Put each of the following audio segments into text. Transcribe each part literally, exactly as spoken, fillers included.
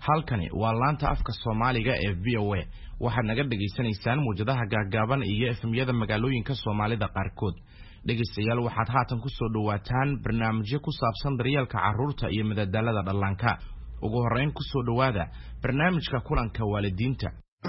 halkani waa laanta afka Soomaaliga ee V O A waxaad naga dhageysanaysaan muujadaha gaagaaban iyo F M-yada magaalooyinka Soomaalida qaarkood dhageystayaal waxaad haatan ku soo dhawaataan barnaamijyo ku saabsan daryeelka carruurta iyo madadaalada dhallaanka ugu horeyn ku soo dhawaada barnaamijka kulanka waalidiinta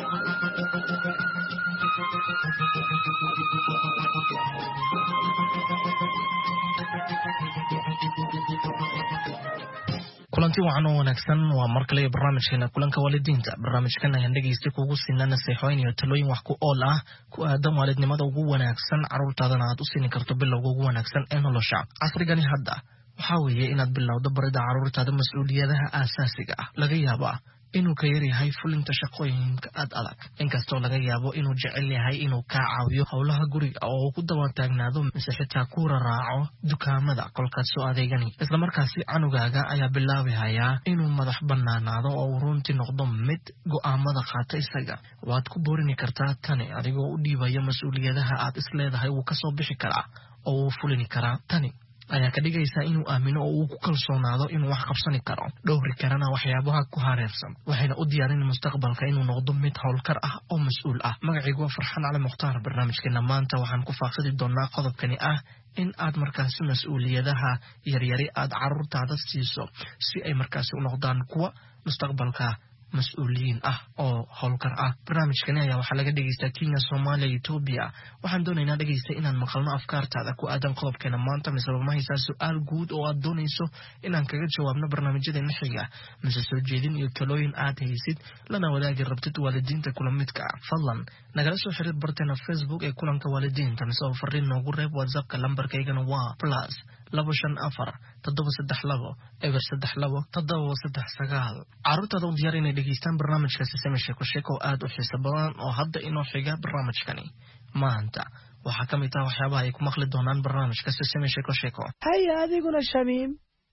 kulanti waxaan oo wanaagsan waa markale barnaamijkeena kulanka waalidiinta barnaamijkan ayaan dhageystay kugu siinaa nasiixooyin iyo talooyin wax ku ool ah ku aadan waalidnimada ugu wanaagsan carruurtaadana aad u siin karto bilowga ugu wanaagsan ee nolosha casrigani hadda waxa weeye inaad bilowdo barida carruurtaada mas'uuliyadaha aasaasiga ah laga yaabaa inuu ka yar yahay fulinta shaqooyinka aad adag inkastoo laga yaabo inuu jecel yahay inuu ka caawiyo howlaha guriga oo ku daba taagnaado mise xitaa ku raraaco dukaamada kolkaad soo adeegani isla markaasi canugaaga ayaa bilaabaya inuu madax banaanaado oo runtii noqdo mid go'aamada qaata isaga waad ku boorini kartaa tani adigoo u dhiibaya mas'uuliyadaha aad isleedahay uu ka soo bixi karaa oo uu fulini karaa tani ayaa ka dhigaysa inuu aamino oo uu ku kalsoonaado inuu wax qabsan karo dhowri karana waxyaabaha ku hareersan waxayna u diyaarin mustaqbalka inuu noqdo mid howlkar ah oo mas'uul ah magacaygu waa Farxaan Cali Mukhtaar barnaamijkeena maanta waxaan ku faaqidi doonaa qodobkani ah in aad markaas mas'uuliyadaha yaryari aad carruurtaada siiso si ay markaas u noqdaan kuwa mustaqbalka mas'uuliyiin ah oo howlkar ah barnaamijkani ayaa waxaa laga dhageystaa Kenya Soomaaliya Ethiopia waxaan doonaynaa dhageystaa inaan maqalno afkaartaada ku aadan qodobkeena maanta mise ma haysaa su'aal guud oo aad doonayso inaan kaga jawaabno barnaamijyadeena xiga mise soo jeedin iyo talooyin aad haysid lana wadaagi rabtid waalidiinta kula midka ah fadlan nagala soo xiriir barteena Facebook ee kulanka waalidiinta mise oo fariin noogu reeb WhatsApp-ka lambarkaygana waa plus laba shan afar toddoba saddex labo eber saddex labo toddoba saddex sagaal carruurtaada u diyaar inay dhageystaan barnaamijka Sesame Sheeko Sheeko aad u xiiso badan oo hadda inoo xiga barnaamijkani maanta waxaa ka mid ah waxyaabaha ay ku maqli doonaan barnaamijka Sesame Sheeko Sheeko haya adiguna Shamiim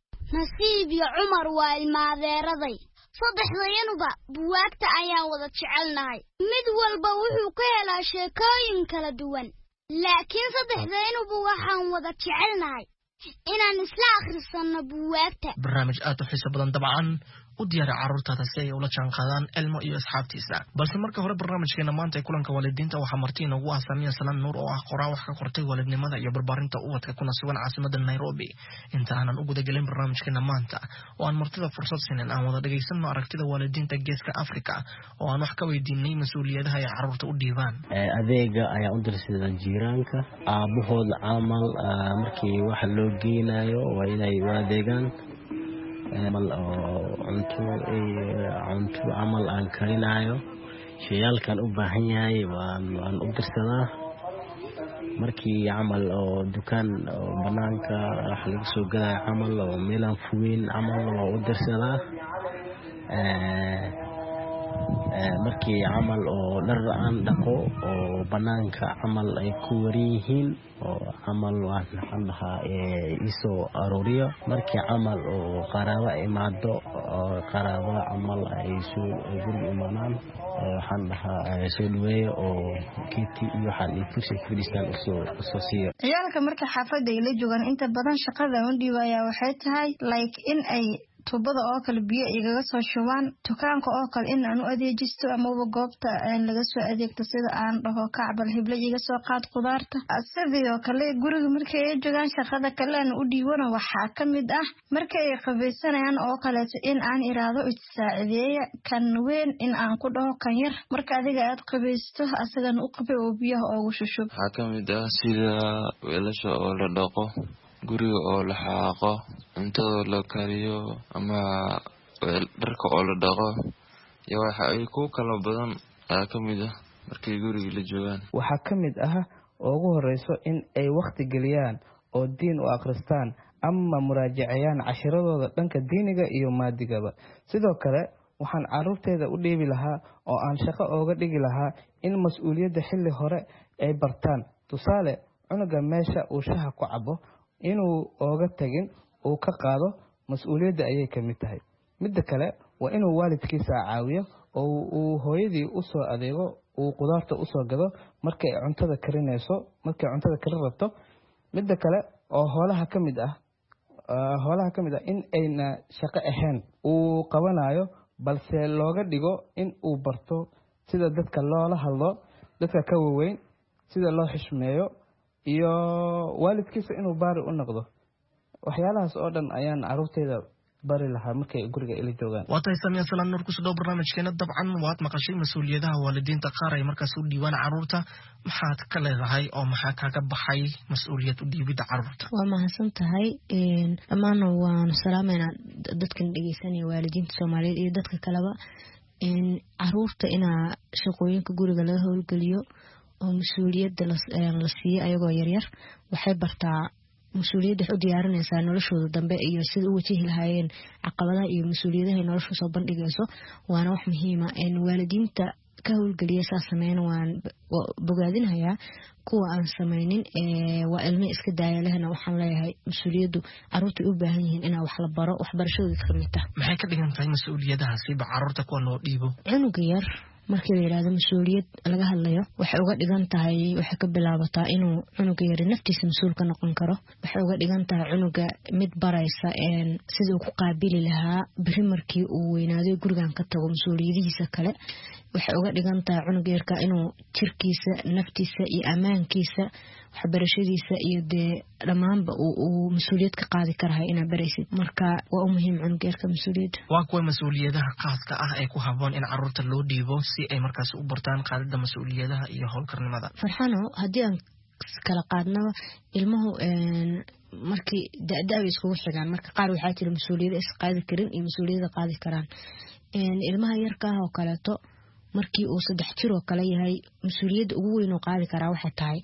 nasiib iyo Cumar waa ilmaadeeraday saddexdayanuba buwaagta ayaan wada jecelnahay mid walba wuxuu ka helaa sheekooyin kala duwan laakiin saddexdayanuba waxaan wada jecelnahay inaan isla akhrisano buwaagta barnaamij aad u xiiso badan dabcan u diyaari carruurtaada si ay ula jaanqaadaan Elmo iyo asxaabtiisa balse marka hore barnaamijkeena maanta ee kulanka waalidiinta waxaa marti inoogu ah Samiya Salaan Nuur oo ah qoraa wax ka qortay waalidnimada iyo barbaarinta ubadka kuna sugan caasimadda Nairobi inta aanan ugu dagalin barnaamijkeena maanta oo aan martida fursad siinin aan wada dhageysano aragtida waalidiinta geeska Afrika oo aan wax ka weydiinay mas'uuliyadaha ay carruurta u dhiibaan adeega ayaa u dirsadan jiiraanka aabahood camal markii wax loo geenayo waa inay adeegan amal oo cunto cunto amal aan karinayo shayalkan u baahan yahay waan waan u dirsadaa markii amal oo dukaan banaanka wax lagu soo gaday amal oo meelan fuweyn amal oo u dirsadaa ee markii amal oo dhar aan dhaqo oo banaanka amal ay ku wariyihiin oo amal waan xanaha ee isoo arooriyo markii amal oo qaraabo imaado oo qaraabo amal ay soo guriga imaanaan waxaan dhahaa soo dhaweeyo oo kiti iyo waxaan i fursad fadhiistaan usoo usoo siiyo ciyaalka marka xaafadda ay la joogaan inta badan shaqada u dhiibaya waxay tahay like in ay tubada oo kale biyo igaga soo shubaan dukaanka oo kale in aan u adeejisto ama goobta aan laga soo adeegto sida aan dhaho kacbal hibla iga soo qaad qudaarta sidoo kale guriga markay ay joogaan shaqada kale aan u dhiibano waxaa ka mid ah markay ay qabeysanayaan oo kale in aan iraado isaacideeya kan weyn in aan ku dhaho kan yar marka adiga aad qabeysto asagana u qabay oo biyaha ugu shushub waxaa ka mid ah sida weelasha oo la dhaqo guriga oo la xaaqo cuntada la kariyo ama dharka oo la dhaqo iyo waxa ay ku kala badan ayaa ka mid ah markay guriga la joogaan waxaa ka mid ah oo ugu horeyso in ay waqti geliyaan oo diin u akhristaan ama muraajacayaan cashiradooda dhanka diiniga iyo maadigaba sidoo kale waxaan carruurteeda u dhiibi lahaa oo aan shaqo ooga dhigi lahaa in mas'uuliyadda xilli hore ay bartaan tusaale cunuga meesha uu shaha ku cabo inuu ooga tagin uu ka qaado mas'uuliyadda ayay ka mid tahay midda kale waa inuu waalidkiisa caawiyo oo uu hooyadii u soo adeego uu qudaarta u soo gado markay cuntada karinayso markay cuntada karin rabto midda kale oo hoolaha ka mid ah hoolaha ka mid ah in ayna shaqo ahayn uu qabanayo balse looga dhigo in uu barto sida dadka loola hadlo, dadka ka waaweyn, sida loo xishmeeyo iyo waalidkiisa inuu baari u noqdo. waxyaalahaas oo dhan ayaan carruurteyda bari lahaa markay guriga ila joogaan. waa tahay Samiya Salaam Nuur ku soo barnaamijkeena. dabcan waad maqashay mas'uuliyadaha waalidiinta qaar ay markaas u dhiibaan carruurta. maxaad ka leedahay oo maxaa kaaga baxay mas'uuliyad u dhiibida carruurta? waa mahadsan tahay. dhammaan waan salaameynaa dadkan dhegeysanaya waalidiinta Soomaaliyeed iyo dadka kaleba. carruurta inaa shaqooyinka guriga laga howlgeliyo oo mas'uuliyadda la siiyo ayagoo yaryar waxay bartaa mas'uuliyadda u diyaarinaysaa noloshooda dambe iyo sida u wajihi lahaayeen caqabadaha iyo mas'uuliyadaha ay nolosha soo bandhigayso. waana wax muhiim ah in waalidiinta ka howlgeliya saas sameeyaan. waan bogaadinayaa kuwa aan sameynin ee waa ilmo iska daaya lehna waxaan leeyahay mas'uuliyaddu carruurta u baahan yihiin in wax la baro, waxbarashadooda ka mid ah. maxay ka dhigan tahay mas'uuliyadahaasi ba carruurta kuwa loo dhiibo? cunuga yar markii la yiraahdo mas'uuliyad laga hadlayo waxay uga dhigan tahay waxay ka bilaabataa inuu cunuga yar naftiisa mas'uul ka noqon karo. waxay uga dhigan tahay cunuga mid baraysa een sidoo ku qaabili lahaa bari markii uu weynaaday gurigan ka tago mas'uuliyadiisa kale. waxay uga dhigan tahay cunuga yarka inuu jirkiisa, naftiisa iyo amaankiisa, waxbarashadiisa iyo dee dhamaanba uu mas'uuliyad ka qaadi karahay inaad baraysid. marka waa muhiim cunuga yarka mas'uuliyadda. waa kuwa mas'uuliyadaha khaaska ah ee ku habboon in carruurta loo dhiibo si ay markaas u bartaan qaadida mas'uuliyadaha iyo howlkarnimada? farxano haddii aan kala qaadnaba ilmuhu markii da'da iskugu xigaan marka qaar waxaa jira mas'uuliyada is qaadi karin iyo mas'uuliyada qaadi karaan. ilmaha yarka ah oo kaleeto markii uu saddex jir oo kale yahay mas'uuliyadda ugu weyn oo qaadi karaa waxay tahay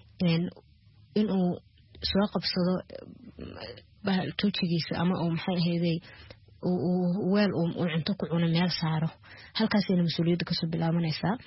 in uu soo qabsado bahal tuujigiisa ama uu maxay ahaydey uu weel uu cunto ku cuno meel saaro. halkaasina mas'uuliyadda ka soo bilaabanaysaa.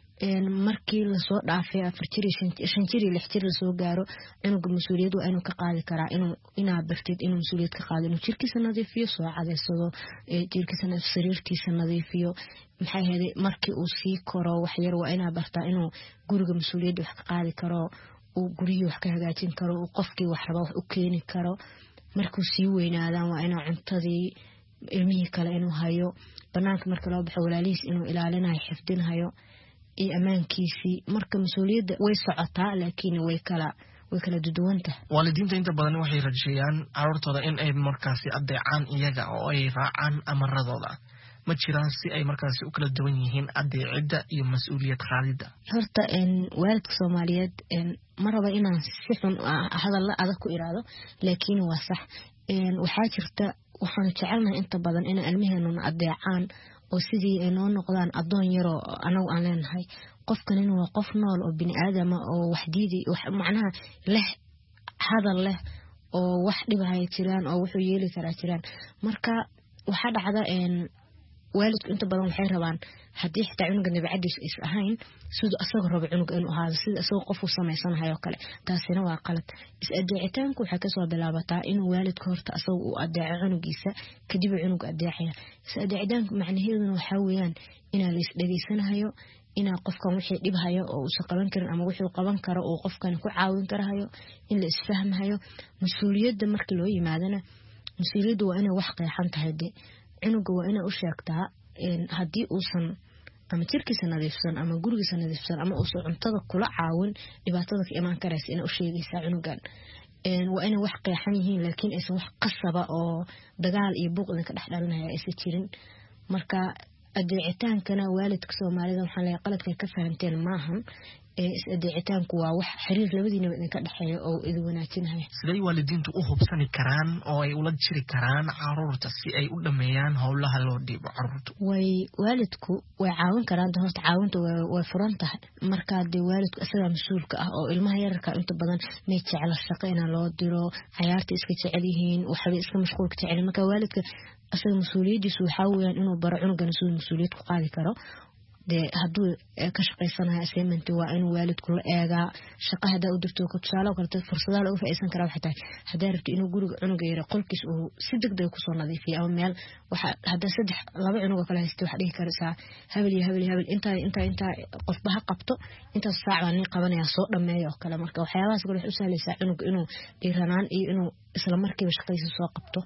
markii la soo dhaafay afar jir shan jir lix jir la soo gaaro cunuga mas'uuliyad waa inuu ka qaadi karaa inuu inaa bartid inuu mas'uuliyad ka qaado inuu jirkiisa nadiifiyo, soo cadeysado, jirkiisa sariirtiisa nadiifiyo. maxay ahaydey markii uu sii koro wax yar waa inaa bartaa inuu guriga mas'uuliyadda wax ka qaadi karo, uu guriga wax ka hagaajin karo, uu qofkii wax raba wax u keeni karo. markuu sii weynaadaan waa inaa cuntadii ilmihii kale inuu hayo, banaanka marka loo baxo walaalihiis inuu ilaalinayo, xifdinayo iyo amaankiisii. marka mas'uuliyadda way socotaa laakiin way kala way kala duduwanta. waalidiinta inta badan waxay rajayaan carruurtooda in ay markaasi adeecaan iyaga oo ay raacaan amaradooda. ma jiraan si ay markaasi u kala duwan yihiin adeecida iyo mas'uuliyad qaadida? horta waalidka Soomaaliyeed ma raba inaan si xun hadal adag ku iraado laakiin waa sax. waxaa jirta waxaan jecelnahay inta badan in ilmaheenuna adeecaan oo sidii ay noo noqdaan adoon yaro anagu aan leenahay. qofkan inuu waa qof nool oo bini aadama oo wax diidi wax macnaha leh hadal leh oo wax dhibaya jiraan oo wuxuu yeeli karaa jiraan. marka waxa dhacda in waalidku inta badan waxay rabaan haddii xitaa cunuga nabicadiis is ahayn sidoo asagoo rabo cunuga inuu ahaado sida asagoo qof u sameysanayo kale. taasina waa qalad. is adeecitaanku waxay kasoo bilaabataa inuu waalidku horta asagoo u adeeco cunugiisa kadib cunuga adeecaya. is adeecitaanku macnaheeduna waxa weeyaan inaa la is dhageysanayo, inaa qofkan wixii dhibhayo oo uu qaban karin ama wixii qaban karo oo qofkan ku caawin karayo, in la isfahmayo. mas'uuliyadda markii loo yimaadana mas'uuliyaddu waa inay wax qeexan tahay. de cunuga waa inay u sheegtaa haddii uusan ama jirkiisa nadiifsan ama gurigiisa nadiifsan ama uusan cuntada kula caawin dhibaatada ka imaan karaysa inay u sheegaysaa cunugan. waa inay wax qeexan yihiin laakiin aysan wax qasaba oo dagaal iyo buuq idinka dhex dhalinaya aysan jirin. marka adeecitaankana waalidka Soomaalida waxaan leeyahay qaladka ka fahanteen maahan. is adeecitaanku waa wax xiriir labadiinaba idinka dhaxeeyo oo idin wanaajinaya. siday waalidiintu u hubsani karaan oo ay ula jiri karaan carruurta si ay u dhameeyaan howlaha loo dhiibo carruurta? way waalidku way caawin karaan. horta caawinta way furan tahay marka de waalidku asaga mas'uulka ah oo ilmaha yarka inta badan may jecel shaqo in loo diro, ciyaarta iska jecel yihiin, waxba iska mashquulka jecel. marka waalidka asaga mas'uuliyadiisu waxa weeyaan inuu baro cunugan suu mas'uuliyad ku qaadi karo. de hadduu ka shaqaysanayo assignment waa inuu waalidku la eegaa. shaqo hadaa u dirto ku tusaale kale fursadaha lagu faa'iideysan karaa waxay tahay hadaa rabto inuu guriga cunuga yar qolkiis uu si degdeg ku soo nadiifiyo ama meel waxa hadaa saddex laba cunug kale haysto wax dhigi karaysaa habal iyo habal habal inta inta inta qofba ha qabto inta saac aan qabanaya soo dhameeyo kale. marka waxyaabahaas kale wax u sahlaysaa cunuga inuu dhiiranaan iyo inuu isla markiiba shaqadiisa soo qabto.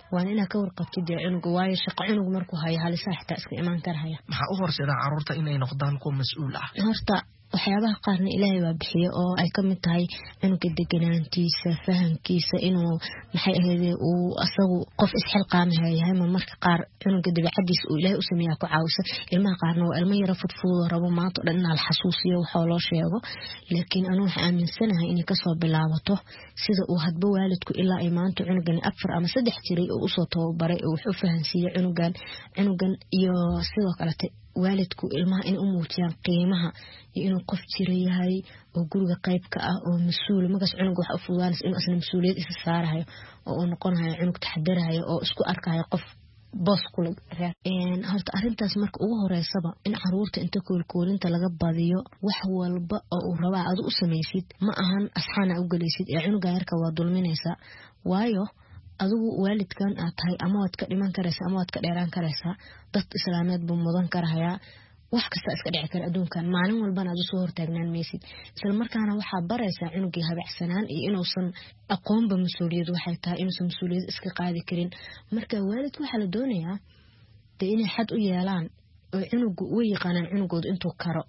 waan ina ka warqabtid cunuga waayo shaqo cunug markuu hayo halisaa xitaa iska imaan karaya maxaa u horseeda caruurta inay noqdaan kuwa mas'uul ah horta waxyaabaha qaarna ilaahay waa bixiyo oo ay ka mid tahay cunuga deganaantiisa fahamkiisa inuu maxay ahayd uu asagu qof isxilqaamaha yahay marka qaar cunuga dabeecadiisa uu ilaahay u sameeyaa ku caawisa ilmaha qaarna waa ilmo yara fudfudud rabo maanta dhan in la xasuusiyo waxa loo sheego laakiin anu waxa aaminsanahay inay ka soo bilaabato sida uu hadba waalidku ilaa ay maanta cunugan afar ama saddex jiray oo u soo tababaray oo wuxuu fahansiiyay cunugan cunugan iyo sidoo kale waalidku ilmaha in u muujiyaan qiimaha iyo inuu qof jira yahay oo guriga qayb ka ah oo mas'uul magaas cunug wax u fududaanaysa inuu asna mas'uuliyad isa saarayo oo uu noqonayo cunug taxadarayo oo isku arkayo qof boos kula een horta arintaas marka ugu horeysaba in caruurta inta koolkoolinta laga badiyo wax walba oo uu rabaa aad u sameeysid ma ahan asxaana u galeysid ee cunuga yarka waa dulminaysa waayo adigu waalidkan aad tahay ama waad ka dhiman karaysaa ama waad ka dheeraan karaysaa dad islaameed buu mudan karayaa wax kasta iska dhici kara adduunkan maalin walbana aad soo hortaagnaan meesid isla markaana waxa baraysaa cunugii habacsanaan iyo inuusan aqoonba mas'uuliyad waxay tahay inuusan mas'uuliyad iska qaadi karin marka waalidku waxa la doonayaa inay xad u yeelaan oo cunugu u yaqaanaan cunugooda intuu karo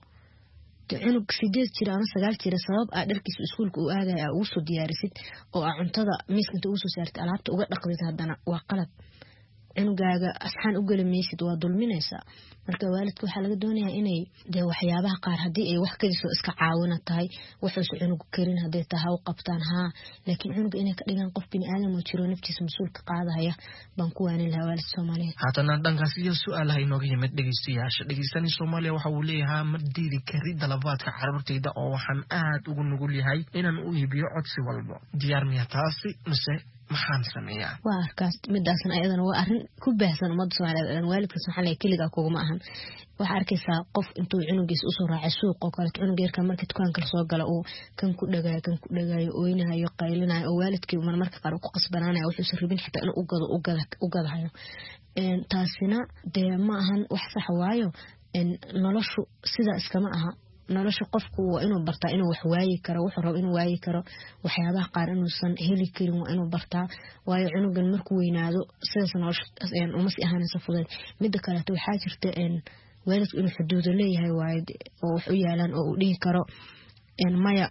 cunug sideed jira ama sagaal jira sabab aad dharkiisa iskuulka u aadaya ugu soo diyaarisid oo aad cuntada miiska inta ugu soo saartay alaabta uga dhaqdid haddana waa qalad cunugaaga asxaan u galamaysid waa dulminaysa marka waalidku waxa laga doonayaa inay de waxyaabaha qaar hadii ay wax kaliya iska caawina tahay wuxuu cunugu karin haday tahay u qabtaan ha laakiin cunuga inay ka dhigaan qof bini aadam oo jiro naftiisa mas'uul ka qaadaya baan ku waanin lahaa waalid Soomaaliyeed haddana dhankaas iyo su'aalaha inooga yimid dhageystayaasha dhageystani Soomaaliya waxa uu leeyahay ma diidi karid dalabaadka carruurtayda oo waxaan aad ugu nugul yahay inaan u iibiyo codsi walba diyaar miya taasi mise maxaan sameeyaa waa arkaas midaasna ayadana waa arin ku baahsan umada Soomaaliyeed waalidka saxanay kaliya kuuma ahan waxa arkaysaa qof intuu cunugiisa u soo raacay suuq oo kale cunug yarka markii dukaanka soo gala oo kan ku dhagay kan ku dhagay oo inayo qaylinayo oo waalidkii mar marka qaar ku qasbanaanaya wuxuu soo ribin xitaa inuu u gado u gado u gadayo een taasina de ma ahan wax sax waayo in noloshu sida iskama aha nolosha qofku waa inuu bartaa inuu wax waayi karo wuxuu rabo inuu waayi karo waxyaabaha qaar inuu san heli karin waa inuu bartaa waayo cunugan markuu weynaado sidaas nolosha een uma si ahaanaysa fudud midda kale waxaa jirta een waalidku inuu xuduud leeyahay waayo oo wax u yaalan oo uu dhigi karo een maya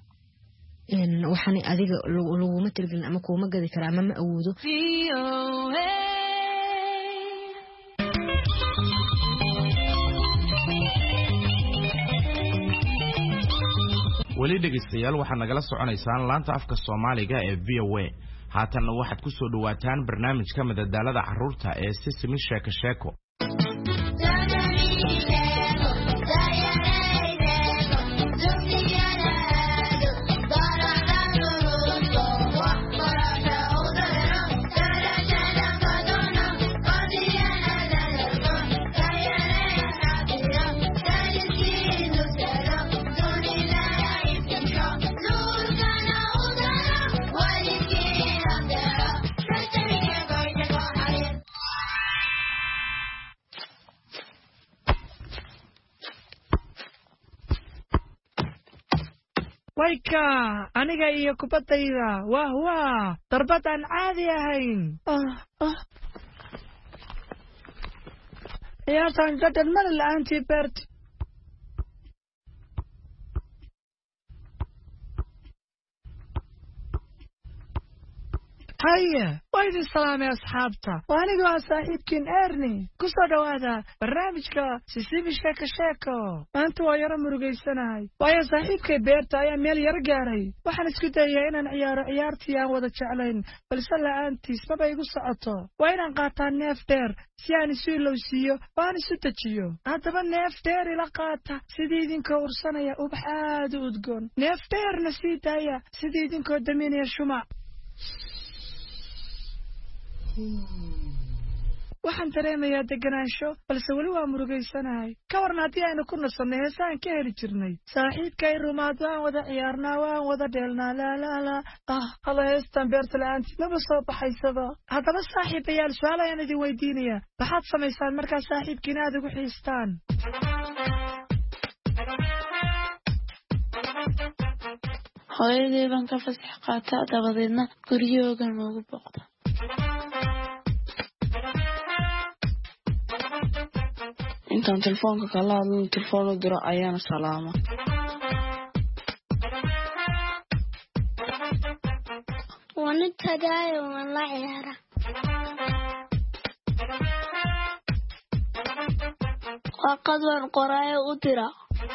een waxani adiga lagu ma tirgelin ama kuma gadi kara ama ma awoodo weli dhegeystayaal waxaad nagala soconaysaan laanta afka Soomaaliga ee V O A haatanna waxaad ku soo dhawaataan barnaamijka madadaalada carruurta ee Sisimi Sheeko Sheeko wayka aniga iyo kubadayda waa waa darbadan caadi ahayn ah ah ya tan gadan mal anti bert هيا وين السلام يا أصحابتا وأنا جوا صاحبكين إرني كسر هذا برنامجك سيسيبي شاكا شاكا أنتوا يا رم رجيسناي ويا صاحبك بيرتا يا ميل يرجعي وحنا سكت يا إن عيار عيارتي يا وذا شعلين فلسلا أنتي ما بيجوس عطا وين قاطع نفتر سياني سيلو سيو وأنا ستتشيو هذا بنفتر إلى قاطع سديدين كورسنا يا أبحاد ودقون نفتر نسيتا يا سديدين كودمين يا شمع waxaan dareemayaa deganaansho balse weli waa murugaysanahay ka warna haddii aynu ku nasanay heesaan ka heli jirnay saaxiibkay rumaad waan wada ciyaarnaa waan wada dheelnaa laalaalaa ah hala heestan beerta la-aantii maba soo baxaysaba haddaba saaxiibayaal su-aal ayaan idin weydiinayaa maxaad samaysaan markaa saaxiibkiina aad ugu xiistaan hooyadii baan ka fasax qaataa dabadeedna guryahoogan loogu booqda intaan telefoonka kala hadlo telefoon u diro ayaan salaama waan tagaayo waan la ciyaara waqad waan qoraayo u dira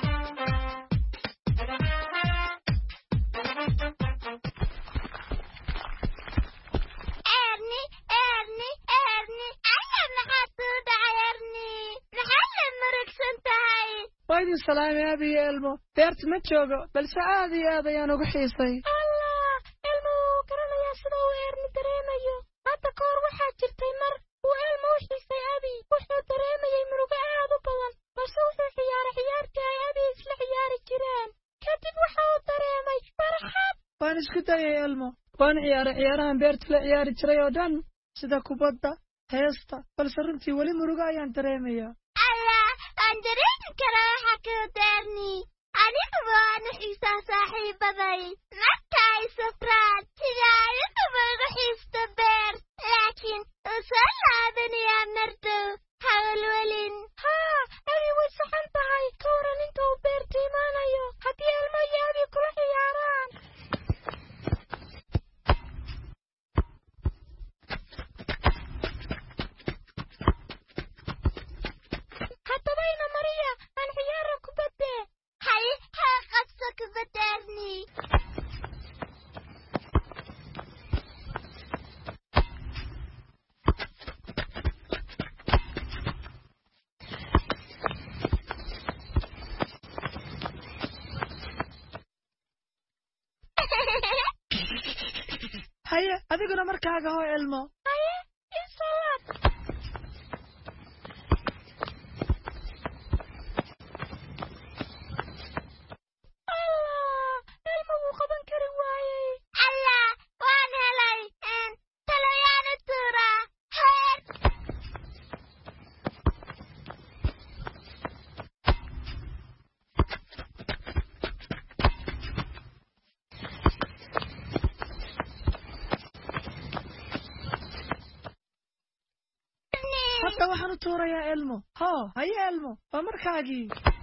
ويدي السلام يا أبي إلمو بيرت متشوقو بل سعادي يا ذي أنا قحيصي الله إلمو كرنا يا سنو ويرني دريميو هاتا كور waxaa jirtay mar uu Elmo xiisay abi wuxuu dareemayay murugo aad u badan balse wuxuu ciyaaray ciyaartii ay abi isla ciyaari jireen kadib waxa uu dareemay farxad waan isku dayay Elmo waan ciyaaray ciyaarahan beerta la ciyaari jiray oo dhan sida kubadda heesta balse runtii wali murugo ayaan dareemayaa أندريت كراحة كدرني أنا أبغى حيسة صاحبتي مكاي سفرات تجاري أبغى حيسة بير لكن أصل هذا يا مرتو حاول ولين ها أبي وسحن بهاي كورن انتو بيرتي مانا يو هدي الميابي كل حياران حتى بين مريا أنا حيارك بدي هاي هاقصك بدرني هيا أذيقنا مركاقة هو إلمو هيا إنسالات حتى waxaan u tuurayaa Elmo ha haya Elmo waa markaagii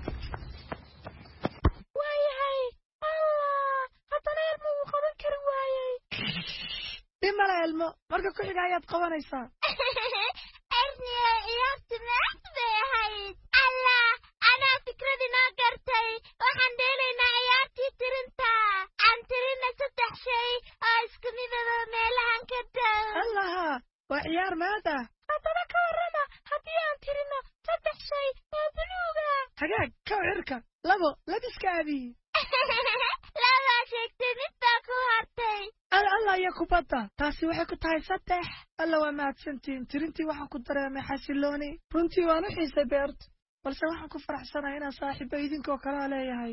waayahay Allah hadana Elmo uu qaban kari waayay dimala Elmo marka ku xiga ayaad qabanaysaa Ernie ciyaartu macayd Allah ana fikradina gartay waxaan dheelaynaa ciyaartii tirinta aan tirina saddex shay oo isku mid ah meelahan ka dhow Allah waa ciyaar maada hadana ka warrama haddii aan tirino saddex shay oo buluuga hagaag ka cirka labo labiska abi laba sheegtay mid baa ku hartay Allah ya kubadda taasi waxay ku tahay saddex alla waa mahadsantiin tirintii waxaan ku dareemay xasilooni runtii waan u xiisay beert balse waxaan ku faraxsanahay inaan saaxiibo idinkoo kala leeyahay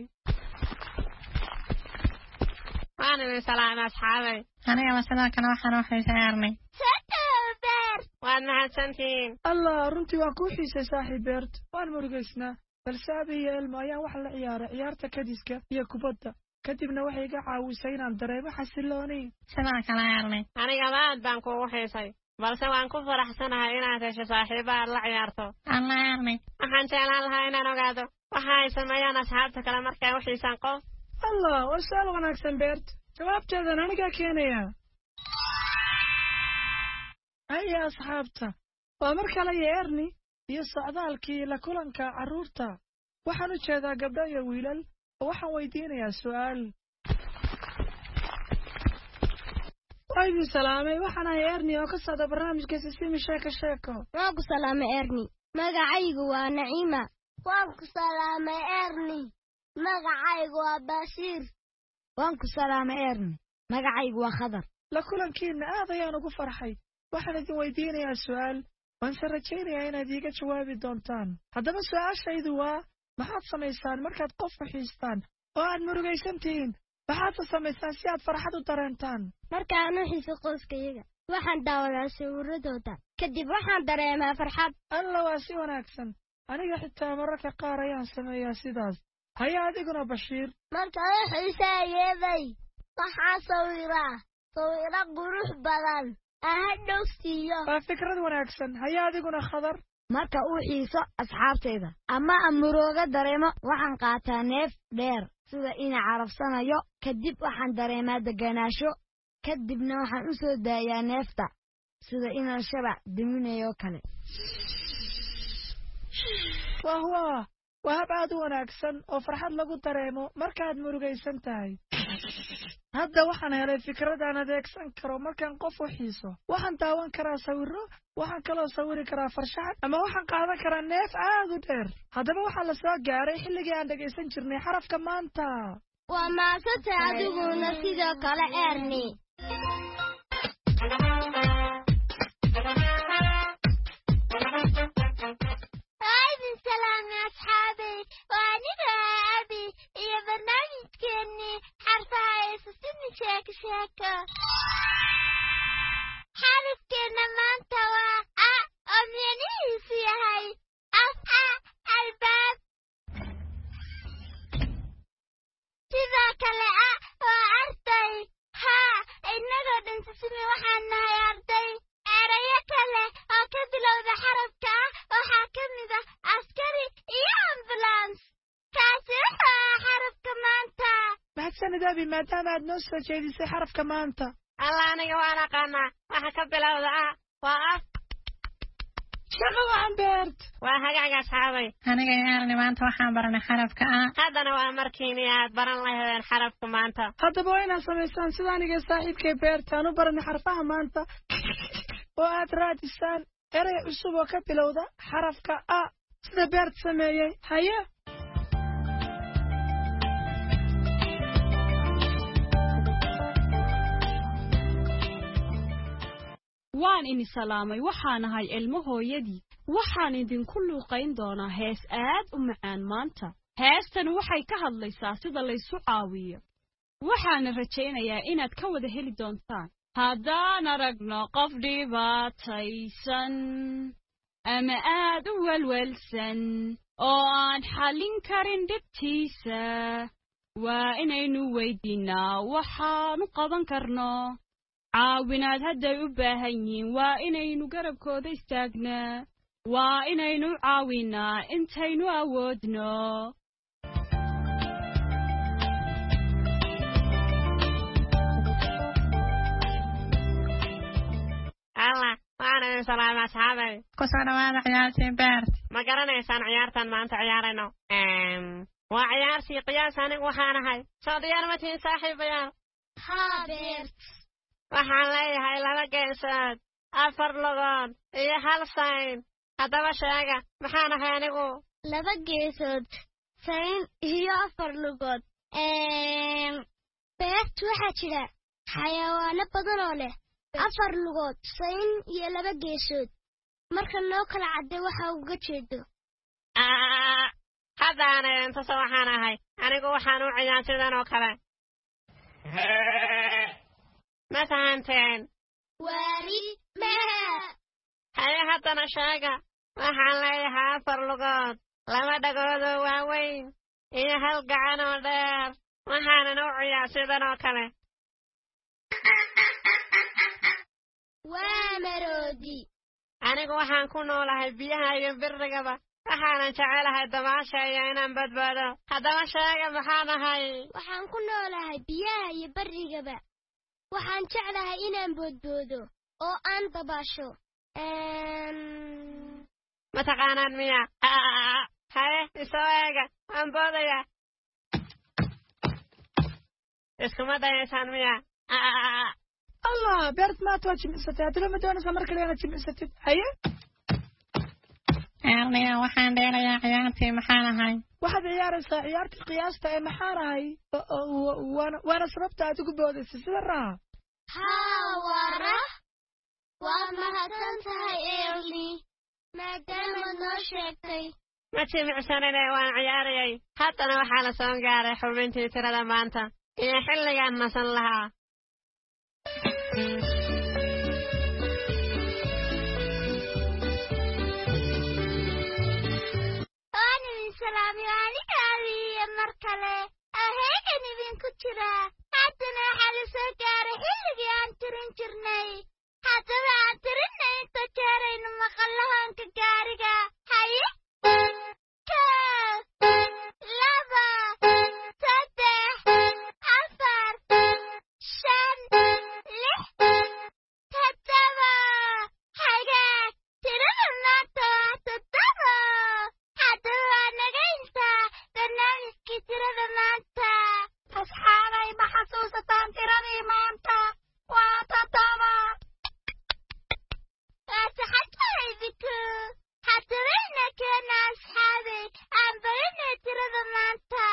waana salaam asxaabay aniga masala kana waxaan u xiisay arnay waad mahadsantiin allah runtii waan ku xiisay saaxiib beert waan murugaysnaa balse abi iyo Elmo ayaa wax la ciyaaray ciyaarta kadiska iyo kubadda kadibna waxay iga caawisay inaan dareemo xasilooni sidoo kale arnay aniga aad baan kugu xiisay balse waan ku faraxsanahay inaad hesho saaxiibo aad la ciyaarto allah arnay waxaan jeclaan lahaa inaan ogaado waxa ay sameeyaan asxaabta kale markay u xiisaan qof allah waa su'aal wanaagsan beert jawaabteedan aniga keenaya haya asxaabta waa mar kale iyo Ernie iyo socdaalkii la kulanka carruurta waxaan u jeedaa gabdho iyo wiilal oo waxaan weydiinayaa su'aal waydi salaamay waxaan ahay Ernie oo ka socda barnaamijka Sisimi Sheeko Sheeko waan ku salaamay Ernie magacaygu waa Naciima waan ku salaamay Ernie magacaygu waa Bashir waan ku salaamay Ernie magacaygu waa Khadar la kulankiina aad ayaan ugu farxay waxaan idin weydiinayaa su'aal waan rajaynayaa inaad iiga jawaabi doontaan haddaba su'aashaydu waa maxaad samaysaan markaad qof u xiistaan oo aad murugaysan tihiin maxaad samaysaan si aad farxad u dareentaan markaan u xiiso qoyskayaga waxaan daawadaa sawirradooda kadib waxaan dareemaa farxad alla waa si wanaagsan aniga xitaa mararka qaar ayaan sameeyaa sidaas haya adiguna Bashiir markaan u xiisayeeday waxaan sawiraa sawirro qurux badan ahadhowsiyo waa fikrad wanaagsan haya adiguna Khadar marka uu xiiso asxaabtayda ama amurooga dareemo waxaan qaataa neef dheer sida ina carafsanayo kadib waxaan dareemaa deganaansho kadibna waxaan u soo daayaa neefta sida inaan shabac diminayo kale wah wah waa hab aad u wanaagsan oo farxad lagu dareemo markaad murugaysan tahay hadda waxaan helay fikradaan adeegsan karo markaan qof u xiiso waxaan daawan karaa sawirro waxaan kaloo sawiri karaa farshaxan ama waxaan qaadan karaa neef aad u dheer haddaba waxaa la soo gaaray xilligii aan dhegaysan jirnay xarafka maanta waa maasanta adiguna sidoo kale Ernie xarafkeena maanta waa a oo micnihiisu yahay af a albaab sidoo kale a waa arday haa innagoo dhan sisimi waxaan nahay arday erayo kale oo ka bilowda xarafka ah waxaa ka mid ah askari iyo ambulance kaasi wuxuu ah xarafka maanta mahadsanid abi maadaama aad noo soo jeedisay xarafka maanta alla aniga waan aqaanaa waxa ka bilowda ah waa af shaqo waan beert waa hagaaga asxaabay aniga Ernie maanta waxaan baranay xarafka a haddana waa markiini aad baran lahaydeen xarafka maanta haddaba waa inaad samaysaan sida aniga saaxiibkay beertaan u baranay xarfaha maanta oo aad raadisaan erey cusub oo ka bilowda xarafka a sida beert sameeyey haye waan ini salaamay waxaan ahay ilmo hooyadii waxaan idinku luuqayn doonaa hees aad u macaan maanta heestan waxay ka hadlaysaa sida laysu caawiyo waxaan rajaynayaa inaad ka wada heli doontaan haddaan aragno qof dhibaataysan ama aad u welwelsan oo aan xallin karin dhibtiisa waa inaynu weydiinaa waxaanu qaban karno caawinaad hadday u baahan yihiin waa inaynu garabkooda istaagnaa waa inaynu caawinaa intaynu awoodno alla waana idin salaamay asxaabay ku soo dhawaada ciyaartii beert ma garanaysaan ciyaartan maanta ciyaarayno waa ciyaartii qiyaas anigu waxaan ahay soo diyaar ma tihiin saaxiibayaal haa beert waxaan leeyahay laba geesood afar lugood iyo hal sayn haddaba sheega maxaan ahay anigu laba geesood sayn iyo afar lugood beert waxaa jira xayawaano badan oo leh afar lugood sayn iyo laba geesood marka loo kala cadday waxa uga jeedo haddaan idin tuso waxaan ahay anigu waxaan u ciyaar sidan oo kale ma fahanteen waarid maa haye haddana sheega waxaan leeyahay afar lugood laba dhagood oo waaweyn iyo hal gacan oo dheer waxaanan u ciyaar sidan oo kale waa maroodi anigu waxaan ku noolahay biyaha iyo birrigaba waxaanan jecelahay dabaasha iyo inaan badbaado haddaba sheega maxaan ahay waxaan ku noolahay biyaha iyo barrigaba waxaan jeclahay inaan boodboodo oo aan dabaasho ma taqaanaan miya haye isoo eega waan boodayaa iskuma dayaysaan miya allah beert maanta waa jimicsatay haddaba ma doonaysaa mar kale inaad jimicsatid haye Ernie waxaan dheelayaa ciyaartii maxaan ahay waxaad ciyaaraysaa ciyaartii qiyaasta ee maxaan ahay waana sababta aad ugu boodaysa sida raha haa waara waad mahadsan tahay Ernie maadaama noo sheegtay ma jimicsanine waan ciyaarayay haddana waxaa la soo gaaray xubintii tirada maanta iyo xilligaan nasan lahaa salaami aniga mar kale aheegan idinku jira haddana waxaa la soo gaaray xilligii aan tirin jirnay haddaba aan tirinna inta jeeraynu maqallahoonka gaariga haye laba saddex afar shan lix toddoba hagaag tirada maanta waa toddoba haddaba waa naga intaa barnaamijkii tirada maanta asxaabay ma xasuusataan tiradii maanta waa toddoba waasaxadkaydinku haddaba keena asxaabay aan barinay tirada maanta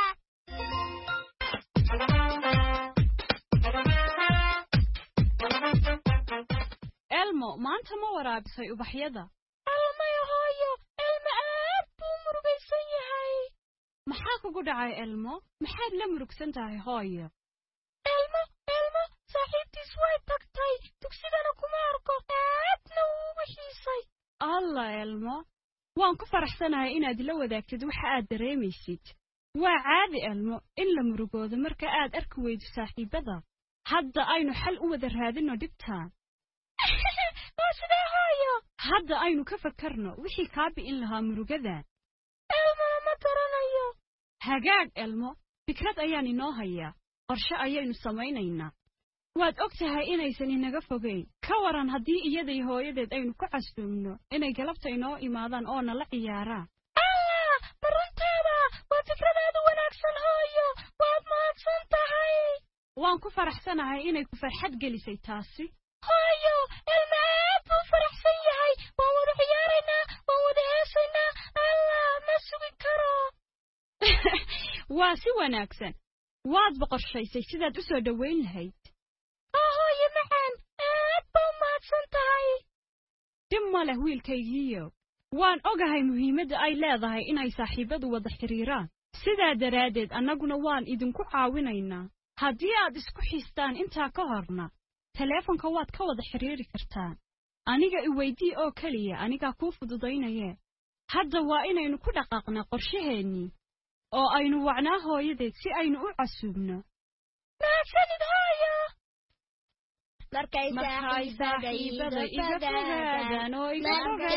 elmo maanta ma waraabisay ubaxyada elmayo hooyo elmo aad buu murugaysan yahay maxaa kugu dhacay elmo maxaad la murugsan tahay hooyo elmo elmo saaxiibtiis way tagtay dugsigana kuma arko aadna wuu uga xiisay alla elmo waan ku faraxsanahay inaad la wadaagtid waxa aad dareemaysid waa caadi elmo in la murugoodo marka aad arki weydo saaxiibada hadda aynu xal u wada raadino dhibtaan waa sidee hooyo hadda aynu ka fakarno wixii kaa bi'in lahaa murugada elmona ma garanayo hagaag elmo fikrad ayaan inoo hayaa qorshe ayaynu samaynaynaa waad og tahay inaysan inaga fogeyn ka waran haddii iyaday hooyadeed aynu ku casuumno inay galabta inoo imaadaan oo nala ciyaaraan allah ma runteeda waa fikradaadu wanaagsan hooyo waad mahadsan tahay waan ku faraxsanahay inay ku farxad gelisay taasi hooyo elma aad buu faraxsan yahay waan wada ciyaaraynaa waan wada heesaynaa allah ma sugi karo waa si wanaagsan waad boqorshaysay sidaad u soo dhowayn lahayd hooyo macaan aad baa mahadsan tahay dhib ma leh wiilkaygiiyo waan ogahay muhiimadda ay leedahay inay saaxiibadu wada xiriiraan sidaa daraaddeed annaguna waan idinku caawinaynaa haddii aad isku xiistaan intaa ka horna teleefonka waad ka wada xiriiri kartaan aniga i weydii oo keliya anigaa kuu fududaynayee hadda waa inaynu ku dhaqaaqnaa qorshaheennii oo aynu wacnaa hooyadeed si aynu u casuubno mahadsanid hooyo markay saaxiibada iga fogaadaan oo iga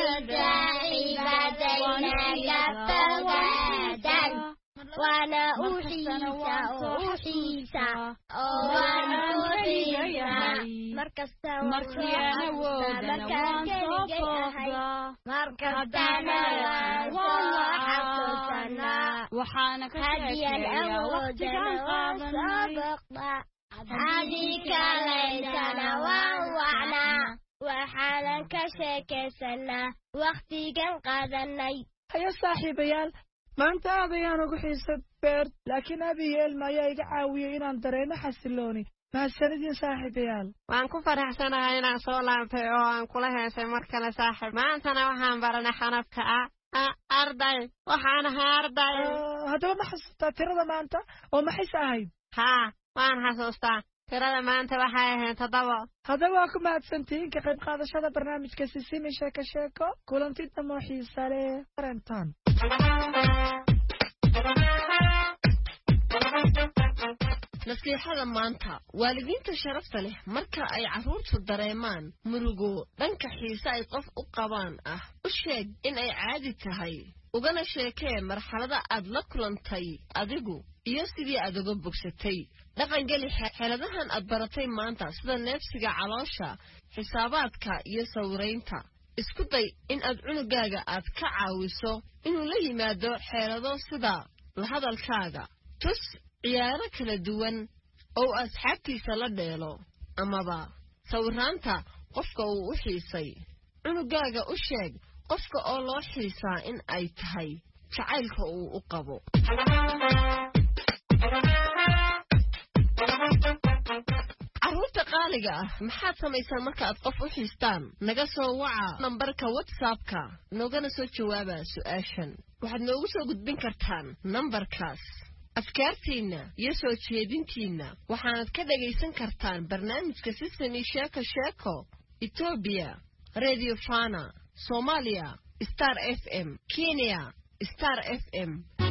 fogaadaan waana u xiisa oo u xiisa oo waana u xiisa markasta markaan awoodana waan soo fooqdaa markastana waan la xasuusanaa waxaana ka sheekeeyaa waqtigaan qaadanay haddii kalaysana waan wacnaa waxaanan ka sheekaysanaa waqtigan qaadanay hayo saaxiibayaal maanta aad ayaan ugu xiisa beer laakiin abi iyo elma ayaa iga caawiyey inaan dareemo xasilooni mahadsanidin saaxiibayaal waan ku faraxsanahay inaan soo laabtay oo aan kula heesay mar kale saaxiib maantana waxaan baranay xanafka ah arday waxaan ahay arday haddaba ma xasuustaa tirada maanta oo maxayse ahayd haa waan xasuustaa tirada maanta waxay ahayd toddoba haddaba waa ku mahadsantihiin ka qayb qaadashada barnaamijka sisimi sheeko sheeko kulanti damo xiisa leh arentaan nasiixada maanta waalidiinta sharafta leh marka ay carruurtu dareemaan murugo dhanka xiise ay qof u qabaan ah u sheeg in ay caadi tahay ugana sheekee marxalada aad la kulantay adigu iyo sidii aad uga bogsatay dhaqangeli xeeladahan aad baratay maanta sida neefsiga caloosha xisaabaadka iyo sawiraynta isku day in aad cunugaaga aad ka caawiso inuu la yimaado xeelado sida la hadalkaaga tus ciyaaro kala duwan oo asxaabtiisa la dheelo amaba sawiraanta qofka uu u xiisay cunugaaga u sheeg qofka oo loo xiisaa in ay tahay jacaylka uu u qabo carruurta qaaliga ah maxaad samaysaan marka aad qof u xiistaan naga soo waca nambarka whatsappka noogana soo jawaaba su-aashan waxaad noogu soo gudbin kartaan nambarkaas afkaartiinna iyo soo jeedintiinna waxaanad ka dhagaysan kartaan barnaamijka sisimi sheeko sheeko etoobiya radio fana soomaaliya star f m kenya star f m